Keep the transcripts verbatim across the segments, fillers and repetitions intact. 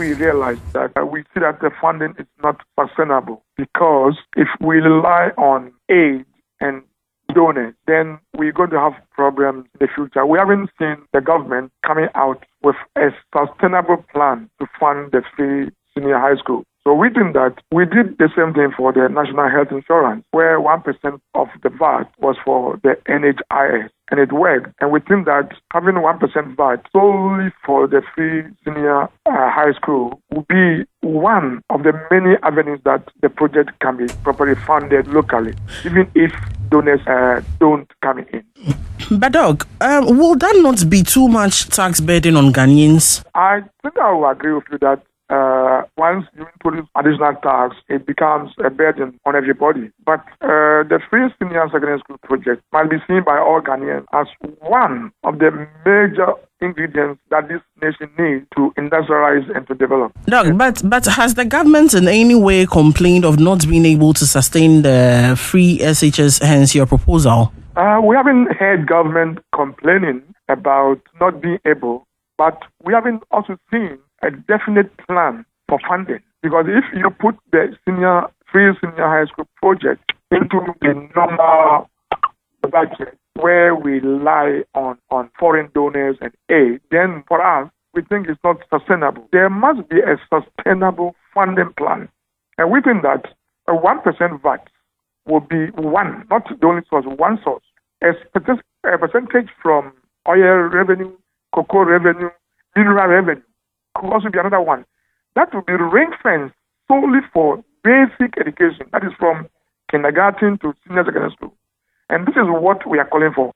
we realize that uh, we see that the funding is not sustainable, because if we rely on aid and donors, then we're going to have problems in the future. We haven't seen the government coming out with a sustainable plan to fund the free senior high school. So we think that we did the same thing for the National Health Insurance, where one percent of the V A T was for the N H I S, and it worked. And we think that having one percent V A T solely for the free senior uh, high school will be one of the many avenues that the project can be properly funded locally, even if donors uh, don't come in. But Doc, um, will that not be too much tax burden on Ghanaians? I think I will agree with you that Uh, once you introduce additional tax, it becomes a burden on everybody. But uh, the Free Senior Secondary School project might be seen by all Ghanaians as one of the major ingredients that this nation needs to industrialize and to develop. Doc, but, but has the government in any way complained of not being able to sustain the free S H S, hence your proposal? Uh, we haven't heard government complaining about not being able, but we haven't also seen a definite plan for funding. Because if you put the senior free senior high school project into the normal budget where we rely on, on foreign donors and aid, then for us, we think it's not sustainable. There must be a sustainable funding plan. And we think that a one percent V A T will be one, not the only source, one source. A, a percentage from oil revenue, cocoa revenue, mineral revenue could also be another one. That will be ring-fenced solely for basic education. That is from kindergarten to senior secondary school. And this is what we are calling for.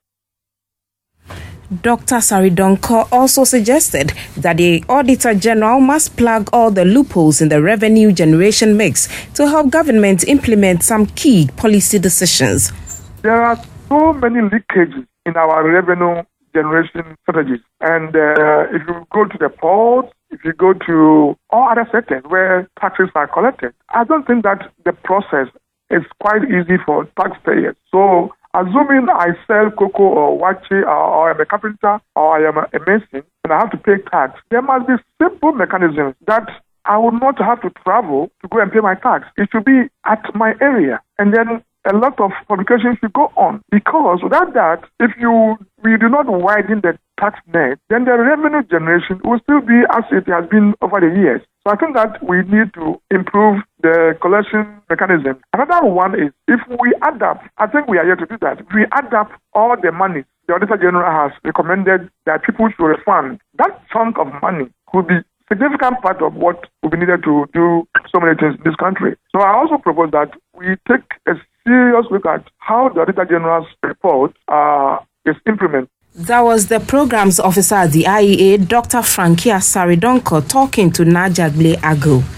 Doctor Saridonko also suggested that the Auditor General must plug all the loopholes in the revenue generation mix to help government implement some key policy decisions. There are so many leakages in our revenue generation strategies. And uh, if you go to the ports, if you go to all other sectors where taxes are collected, I don't think that the process is quite easy for taxpayers. So, assuming I sell cocoa or wache, or, or I'm a carpenter, or I am a mason, and I have to pay tax, there must be simple mechanisms that I would not have to travel to go and pay my tax. It should be at my area. And then a lot of publications should go on. Because without that, if you we do not widen the tax net, then the revenue generation will still be as it has been over the years. So I think that we need to improve the collection mechanism. Another one is if we adapt, I think we are here to do that. If we adapt all the money the Auditor General has recommended that people should refund, that chunk of money could be significant part of what will be needed to do so many things in this country. So I also propose that we take a serious look at how the Auditor General's report uh, is implemented. That was the programs officer at the I E A, Doctor Frankia Saridonko, talking to Najagle Ago.